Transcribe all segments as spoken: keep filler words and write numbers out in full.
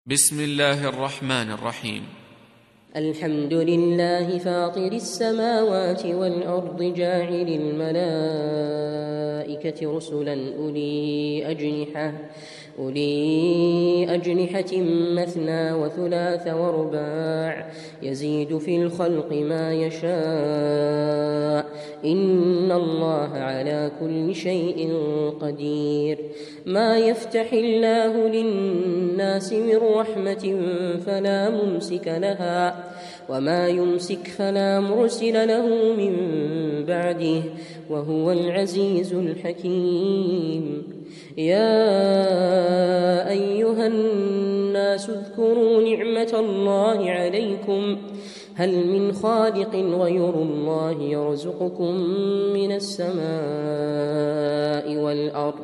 بسم الله الرحمن الرحيم. الحمد لله فاطر السماوات والأرض جاعل الملائكة رسلا أولي أجنحة أولي أجنحة مثنى وثلاث ورباع يزيد في الخلق ما يشاء إن الله على كل شيء قدير. ما يفتح الله للناس من رحمة فلا ممسك لها وما يمسك فلا مرسل له من بعده وهو العزيز الحكيم. يا أيها الناس اذكروا نعمة الله عليكم هل من خالق غير الله يرزقكم من السماء والأرض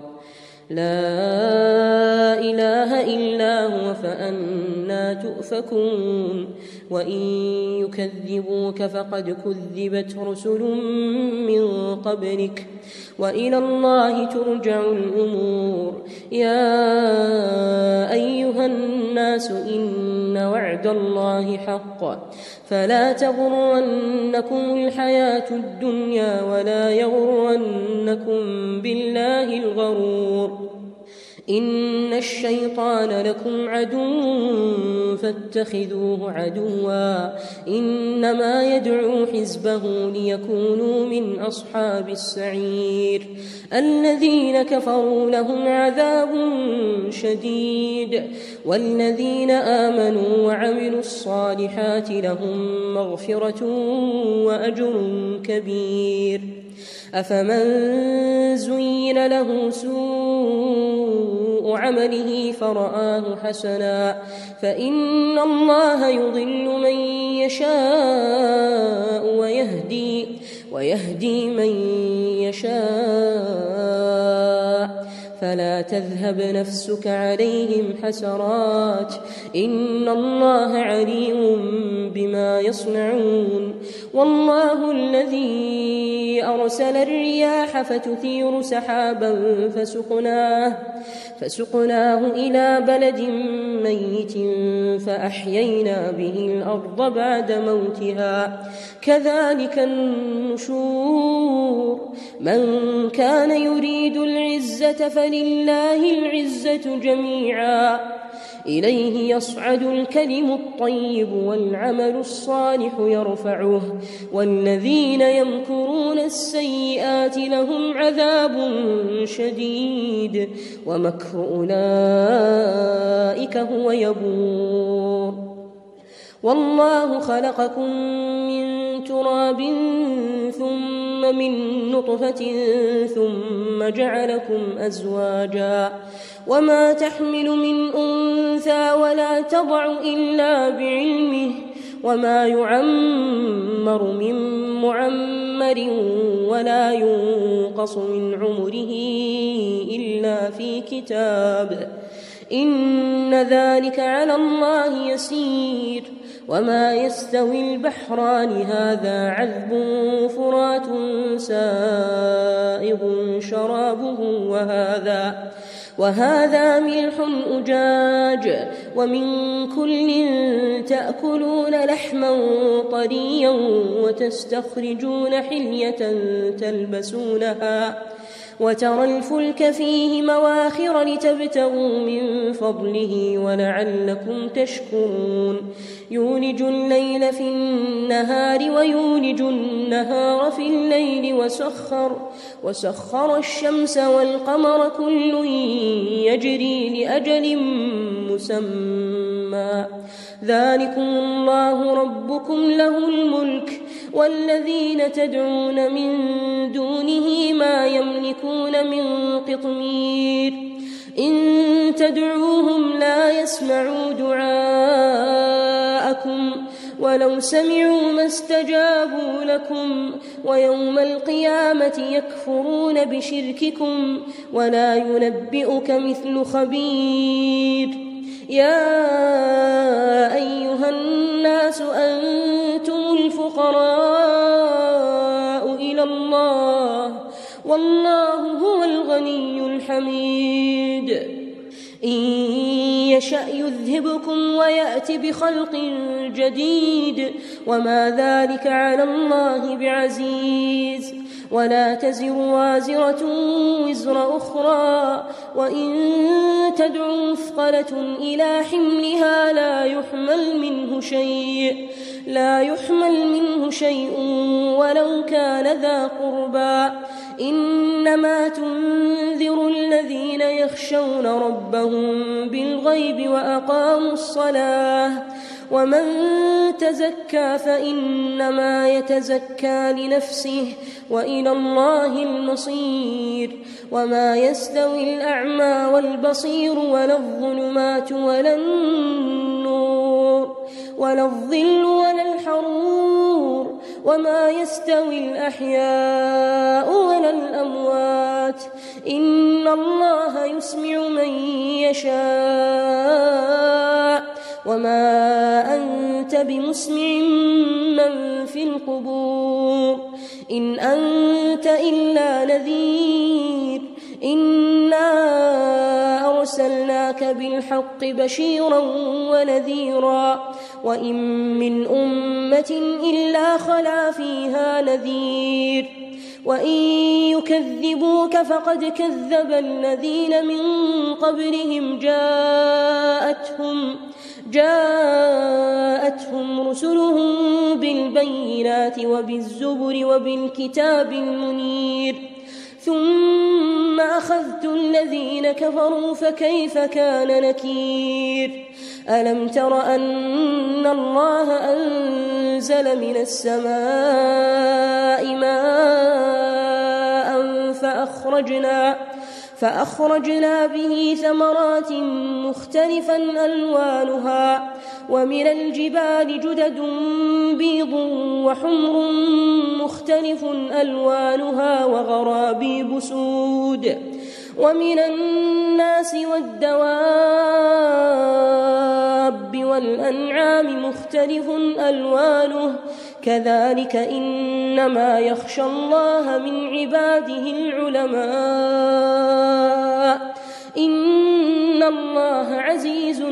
لا إله إلا هو فأنى تؤفكون. وإن يكذبوك فقد كذبت رسل من قبلك وإلى الله ترجع الأمور. يا أيها الناس إن وعد الله حق فلا تغرنكم الحياة الدنيا ولا يغرنكم بالله الغرور. إن الشيطان لكم عدو فاتخذوه عدوا إنما يدعو حزبه ليكونوا من أصحاب السعير. الذين كفروا لهم عذاب شديد والذين آمنوا وعملوا الصالحات لهم مغفرة وأجر كبير. أفمن زين له سوء عمله فرآه حسنا فإن الله يضل من يشاء ويهدي, ويهدي من يشاء فلا تذهب نفسك عليهم حسرات إن الله عليم بما يصنعون. والله الذي أرسل الرياح فتثير سحابا فسقناه, فسقناه إلى بلد ميت فأحيينا به الأرض بعد موتها كذلك النشور. من كان يريد العزة فلله العزة جميعا إليه يصعد الكلم الطيب والعمل الصالح يرفعه والذين يمكرون السيئات لهم عذاب شديد ومكر أولئك هو يبور. والله خلقكم من تراب ثم من نطفة ثم جعلكم أزواجا وما تحمل من أنثى ولا تضع إلا بعلمه وما يعمر من معمر ولا ينقص من عمره إلا في كتاب إن ذلك على الله يسير. وما يستوي البحران هذا عذب فرات سائغ شرابه وهذا وهذا ملح أجاج ومن كل تأكلون لحما طريا وتستخرجون حلية تلبسونها وترى الفلك فيه مواخر لتبتغوا من فضله ولعلكم تشكرون. يولج الليل في النهار ويولج النهار في الليل وسخر, وسخر الشمس والقمر كل يجري لأجل مسمى ذلكم الله ربكم له الملك والذين تدعون من دونه ما يملكون من قطمير. إن تدعوهم لا يسمعوا دعاءكم ولو سمعوا ما استجابوا لكم ويوم القيامة يكفرون بشرككم ولا ينبئك مثل خبير. يا أيها الناس أنتم الفقراء إلى الله والله هو الغني الحميد. إن يشأ يذهبكم ويأت بخلق جديد وما ذلك على الله بعزيز. ولا تزر وازرة وزر أخرى وإن تدع مثقلة إلى حملها لا يحمل منه شيء لا يحمل منه شيء ولو كان ذا قربى إنما تنذر الذين يخشون ربهم بالغيب وأقاموا الصلاة ومن تزكى فإنما يتزكى لنفسه وإلى الله المصير. وما يستوي الأعمى والبصير ولا الظلمات ولا النور ولا الظل ولا الحرور وما يستوي الأحياء ولا الأموات إن الله يسمع من يشاء وما أنت بمسمع من في القبور إن أنت إلا نذير إنا أرسلناك بالحق بشيرا ونذيرا وإن من أمة إلا خلا فيها نذير وإن يكذبوك فقد كذب الذين من قبلهم جاءتهم جاءتهم رسلهم بالبينات وبالزبر وبالكتاب المنير ثم أخذت الذين كفروا فكيف كان نكير. ألم تر أن الله أنزل من السماء ماء فأخرجنا فأخرجنا به ثمرات مختلفا ألوانها ومن الجبال جدد بيض وحمر مختلف ألوانها وغرابيب سود ومن الناس والدواب والأنعام مختلف ألوانه كذلك إنما يخشى الله من عباده العلماء إن الله عزيز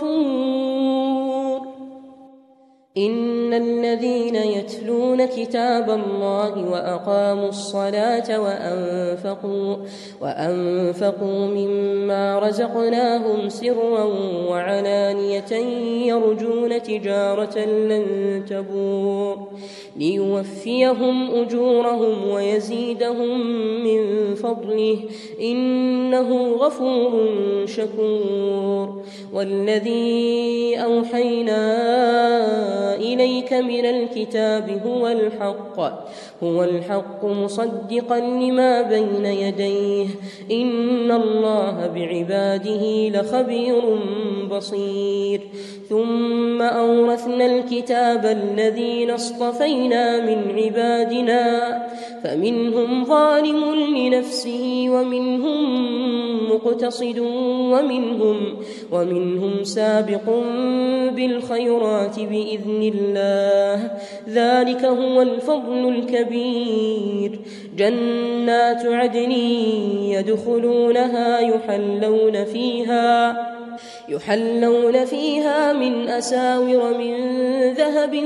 غفور. إن الذين يتلون كتاب الله وأقاموا الصلاة وأنفقوا, وأنفقوا مما رزقناهم سرا وعلانية يرجون تجارة لن تبور ليوفيهم أجورهم ويزيدهم من فضله إنه غفور شكور. والذي أوحينا إليك من الكتاب هو الحق هو الحق مصدقا لما بين يديه إن الله بعباده لخبير بصير. ثم أورثنا الكتاب الذين اصطفينا من عبادنا فمنهم ظالم لنفسه ومنهم مقتصد ومنهم, ومنهم سابق بالخيرات بإذن الله ذلك هو الفضل الكبير. جنات عدن يدخلونها يحلون فيها يحلون فيها من أساور من ذهب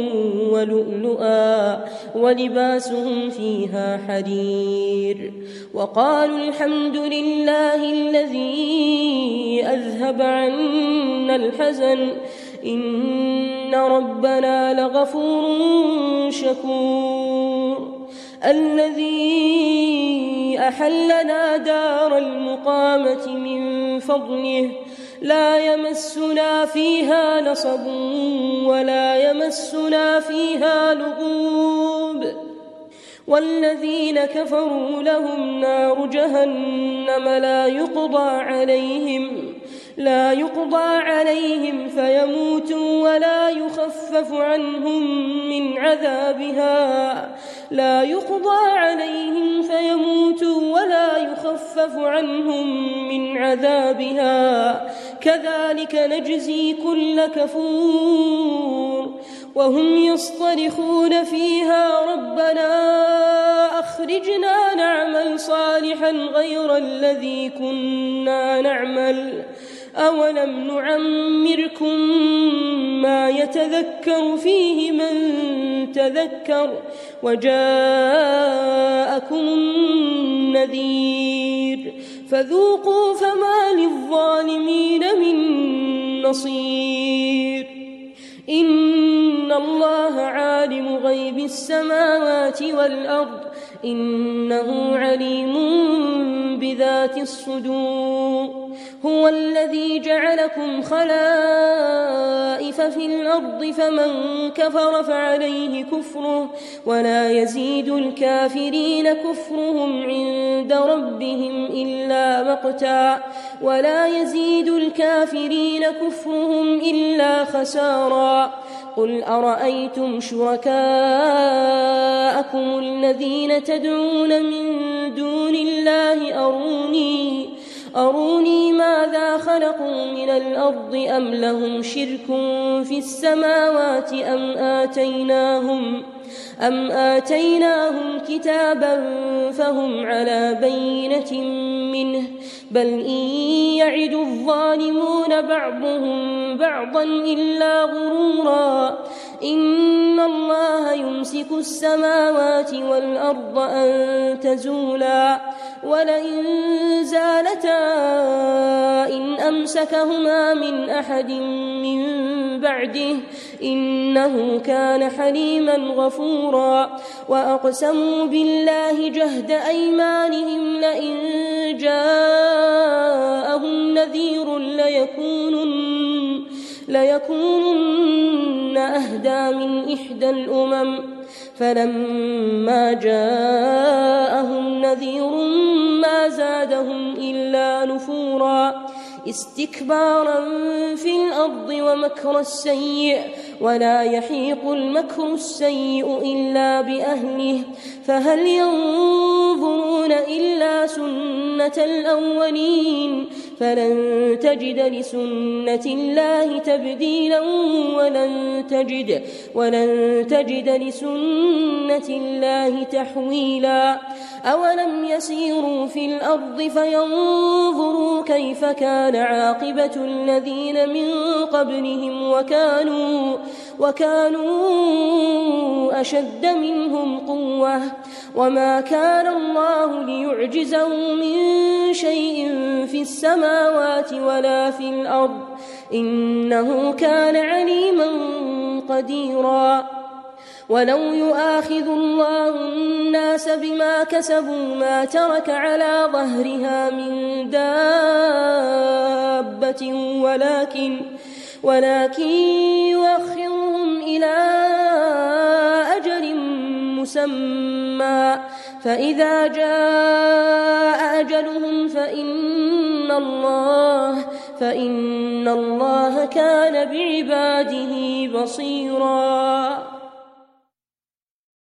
ولؤلؤا ولباسهم فيها حرير. وقالوا الحمد لله الذي أذهب عنا الحزن إن ربنا لغفور شكور. الذي أحلنا دار المقامة من فضله لا يمسنا فيها نصب ولا يمسنا فيها لغوب. والذين كفروا لهم نار جهنم لا يقضى عليهم لا يقضى عليهم فيموتوا ولا يخفف عنهم من عذابها لا يقضى عليهم فيموتوا ولا يخفف عنهم من عذابها كذلك نجزي كل كفور. وهم يصطرخون فيها ربنا أخرجنا نعمل صالحا غير الذي كنا نعمل أولم نعمركم ما يتذكر فيه من تذكر وجاءكم النذير فذوقوا فما للظالمين من نصير إن الله عالم غيب السماوات والأرض إنه عليم بذات الصدور هو الذي جعلكم خلائف في الأرض فمن كفر فعليه كفره ولا يزيد الكافرين كفرهم عند ربهم إلا مقتا ولا يزيد الكافرين كفرهم إلا خسارا قل أرأيتم شركاءكم الذين تدعون من دون الله أروني أروني ماذا خلقوا من الأرض أم لهم شرك في السماوات أم آتيناهم أم آتيناهم كتابا فهم على بينة منه بل إن يعد الظالمون بعضهم بعضا إلا غرورا إن الله يمسك السماوات والأرض أن تزولا ولئن زالتا إن أمسكهما من أحد من بعده إنه كان حليما غفورا وأقسموا بالله جهد أيمانهم لئن جاءهم نذير ليكونن, ليكونن أهدى من إحدى الأمم فلما جاءهم نذير ما زادهم إلا نفورا استكبارا في الأرض ومكر السيء ولا يحيق المكر السيء إلا بأهله فهل ينظرون إلا سنة الأولين فلن تجد لسنة الله تبديلا ولن تجد, ولن تجد لسنة الله تحويلا أولم يسيروا في الأرض فينظروا كيف كان عاقبة الذين من قبلهم وكانوا, وكانوا أشد منهم قوة وما كان الله ليعجزه من شيء في السماوات ولا في الأرض إنه كان عليما قديرا ولو يؤاخذ الله الناس بما كسبوا ما ترك على ظهرها من دابة ولكن, ولكن يؤخرهم إلى أجل مسمى فإذا جاء أجلهم فإن الله, فإن الله كان بعباده بصيرا.